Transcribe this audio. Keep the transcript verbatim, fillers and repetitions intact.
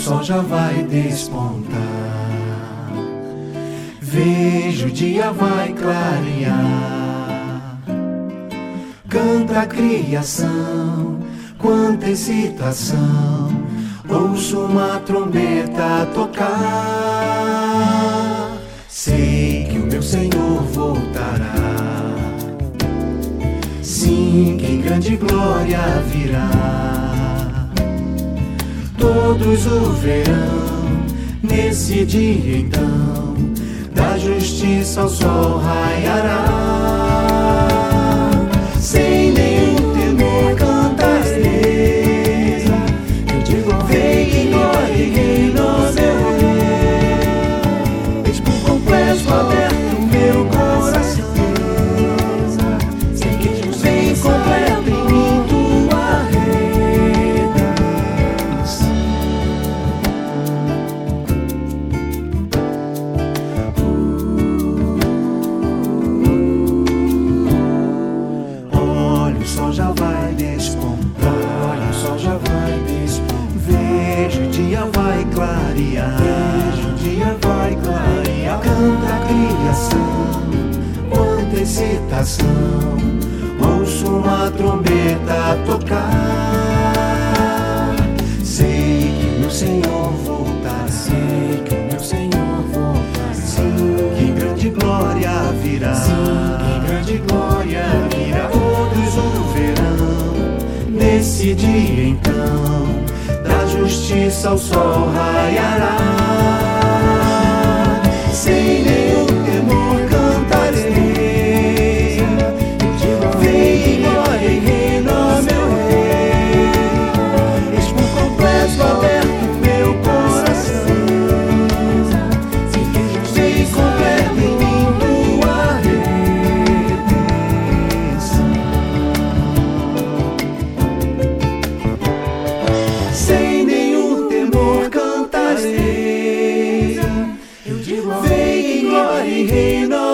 sol já vai despontar. Vejo o dia vai clarear. Canta a criação, quanta excitação. Ouço uma trombeta tocar. Sei que o meu Senhor voltará. Sim, que em grande glória virá. Todos o verão nesse dia então. Da justiça ao sol raiará. Sem nenhum temor cantarei. Eu digo, vem em glória e reina meu rei. Eis por completo aberto meu coração. Sei que vem completo em mim tua redenção. Olha, o sol já vai despontar. Olha, o sol já vai despontar. Vejo o dia vai clarear. Vejo o dia vai clarear. Canta a criação, quanta excitação. Ouço uma trombeta tocar. Sei que o meu Senhor voltará. Sei que o meu Senhor voltará. Sim, que em grande glória virá. Sim, que em grande glória virá. Todos o verão nesse dia então. Da justiça ao sol raiará. Sem nenhum temor cantarei. Eu digo, vem em glória e reina meu rei. Eis por completo aberto meu coração. Vem completo em mim tua redenção. Sem nenhum temor cantarei. Eu digo, vem em glória e reina